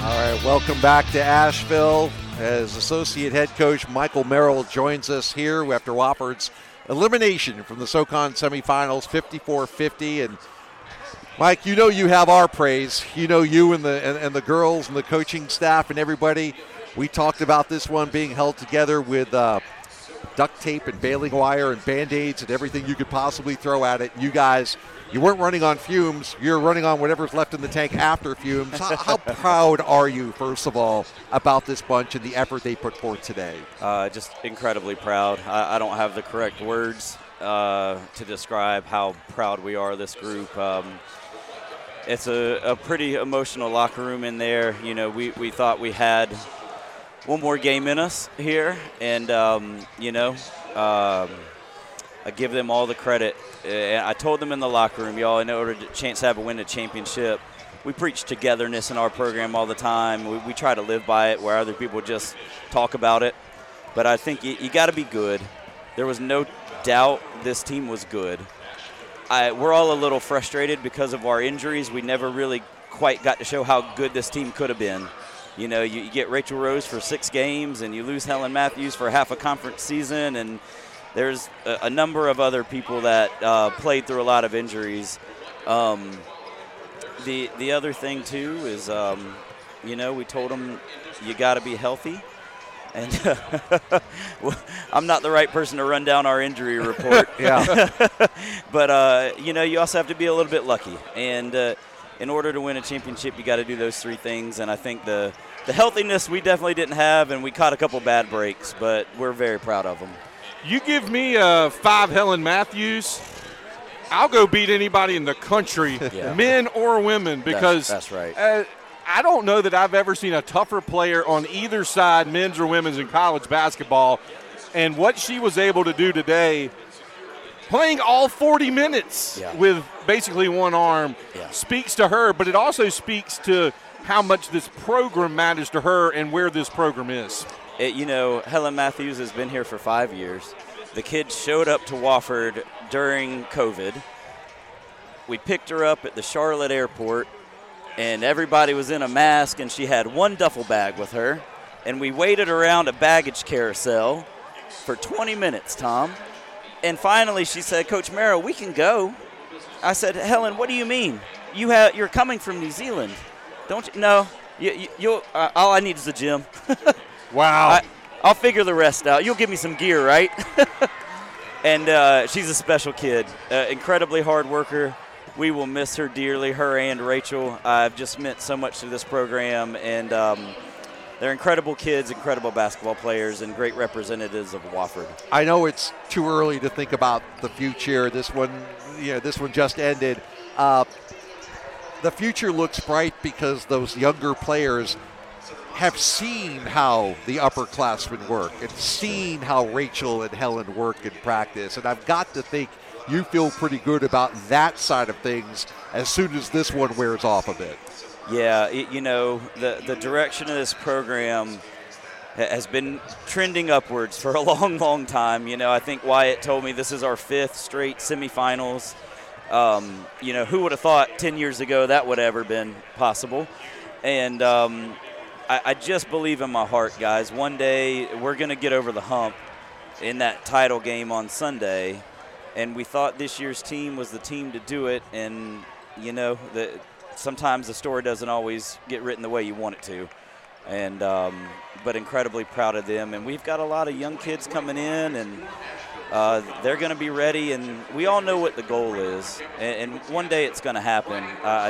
All right, welcome back to Asheville as Associate Head Coach Michael Merrill joins us here after Wofford's elimination from the SoCon semifinals, 54-50. And Mike, you know you have our praise. You know you and the girls and the coaching staff and everybody. We talked about this one being held together with duct tape and baling wire and Band-Aids and everything you could possibly throw at it. You guys, you weren't running on fumes. You're running on whatever's left in the tank after fumes. How proud are you, first of all, about this bunch and the effort they put forth today? Just incredibly proud. I don't have the correct words to describe how proud we are of this group. It's a pretty emotional locker room in there. You know, we thought we had one more game in us here, and, I give them all the credit. I told them in the locker room, y'all, in order to chance to have a win a championship, we preach togetherness in our program all the time. We try to live by it where other people just talk about it. But I think you got to be good. There was no doubt this team was good. We're all a little frustrated because of our injuries. We never really quite got to show how good this team could have been. You know, you get Rachel Rose for 6 games, and you lose Helen Matthews for half a conference season, and there's a number of other people that played through a lot of injuries. The other thing, too, is, we told them you got to be healthy. And I'm not the right person to run down our injury report. Yeah. But, you also have to be a little bit lucky. And in order to win a championship, you got to do those 3 things. And I think the healthiness we definitely didn't have, and we caught a couple bad breaks, but we're very proud of them. You give me 5 Helen Matthews, I'll go beat anybody in the country, men or women, because that's right. I don't know that I've ever seen a tougher player on either side, men's or women's, in college basketball. And what she was able to do today, playing all 40 minutes with basically one arm, speaks to her, but it also speaks to how much this program matters to her and where this program is. Helen Matthews has been here for 5 years. The kid showed up to Wofford during COVID. We picked her up at the Charlotte airport, and everybody was in a mask, and she had one duffel bag with her. And we waited around a baggage carousel for 20 minutes, Tom. And finally she said, Coach Merrill, we can go. I said, Helen, what do you mean? You're coming from New Zealand. Don't you? No. All I need is the gym. Wow. I'll figure the rest out. You'll give me some gear, right? And she's a special kid, incredibly hard worker. We will miss her dearly, her and Rachel. I've just meant so much to this program, and they're incredible kids, incredible basketball players, and great representatives of Wofford. I know it's too early to think about the future. This one just ended. The future looks bright because those younger players have seen how the upperclassmen work and seen how Rachel and Helen work in practice. And I've got to think you feel pretty good about that side of things as soon as this one wears off a bit. Yeah, the direction of this program has been trending upwards for a long, long time. I think Wyatt told me this is our 5th straight semifinals. Who would have thought 10 years ago that would have ever been possible? And I just believe in my heart, guys. One day we're going to get over the hump in that title game on Sunday, and we thought this year's team was the team to do it. And sometimes the story doesn't always get written the way you want it to. And but incredibly proud of them. And we've got a lot of young kids coming in, and they're going to be ready. And we all know what the goal is. And one day it's going to happen.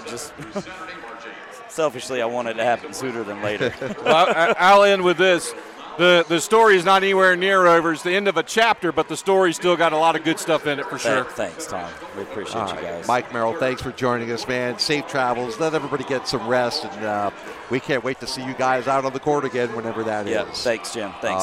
Selfishly, I want it to happen sooner than later. Well, I'll end with this. The story is not anywhere near over. It's the end of a chapter, but the story's still got a lot of good stuff in it for sure. Thanks, Tom. We appreciate you guys. Mike Merrill, thanks for joining us, man. Safe travels. Let everybody get some rest, and we can't wait to see you guys out on the court again whenever that is. Thanks, Jim. Thanks.